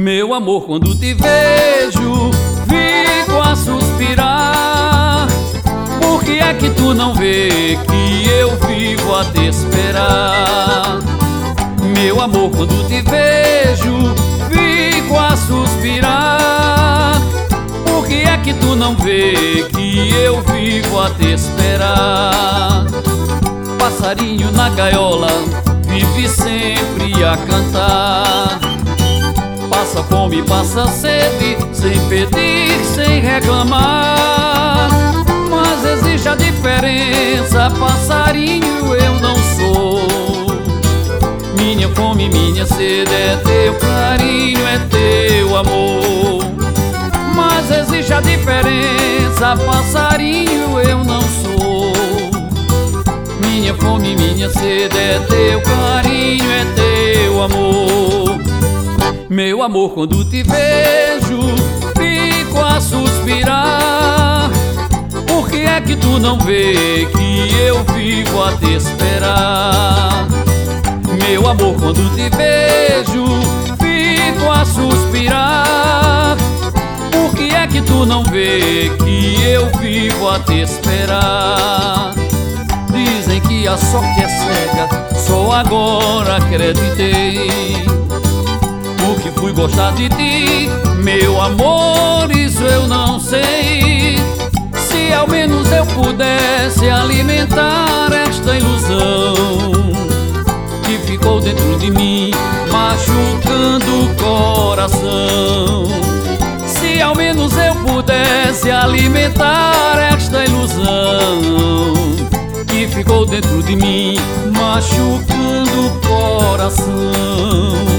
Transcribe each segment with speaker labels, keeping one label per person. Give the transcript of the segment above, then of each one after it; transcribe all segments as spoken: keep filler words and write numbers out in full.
Speaker 1: Meu amor, quando te vejo, fico a suspirar. Por que é que tu não vê que eu vivo a te esperar? Meu amor, quando te vejo, fico a suspirar. Por que é que tu não vê que eu vivo a te esperar? Passarinho na gaiola vive sempre a cantar. Passa fome, passa sede, sem pedir, sem reclamar. Mas existe a diferença, passarinho eu não sou. Minha fome, minha sede é teu carinho, é teu amor. Mas existe a diferença, passarinho eu não sou. Minha fome, minha sede é teu carinho, é teu amor. Meu amor, quando te vejo, fico a suspirar. Por que é que tu não vê que eu vivo a te esperar? Meu amor, quando te vejo, fico a suspirar. Por que é que tu não vê que eu vivo a te esperar? Dizem que a sorte é cega, só agora acreditei. Porque fui gostar de ti, meu amor, isso eu não sei. Se ao menos eu pudesse alimentar esta ilusão que ficou dentro de mim, machucando o coração. Se ao menos eu pudesse alimentar esta ilusão que ficou dentro de mim, machucando o coração.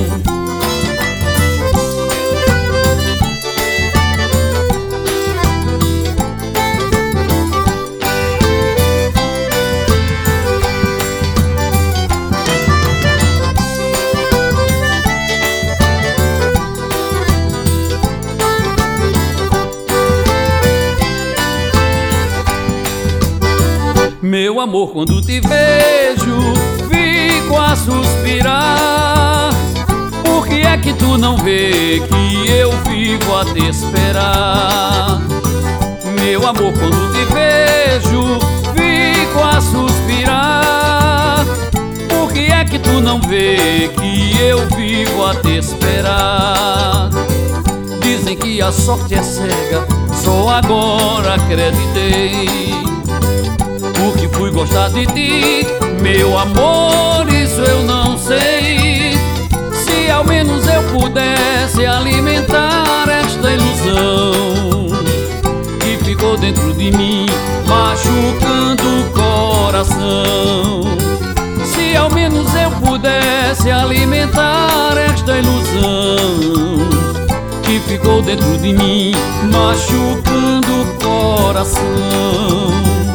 Speaker 1: Meu amor, quando te vejo, fico a suspirar. Por que é que tu não vê que eu vivo a te esperar? Meu amor, quando te vejo, fico a suspirar. Por que é que tu não vê que eu vivo a te esperar? Dizem que a sorte é cega, só agora acreditei. Porque fui gostar de ti, meu amor, isso eu não sei. Se ao menos eu pudesse alimentar esta ilusão que ficou dentro de mim, machucando o coração. Se ao menos eu pudesse alimentar esta ilusão que ficou dentro de mim, machucando o coração.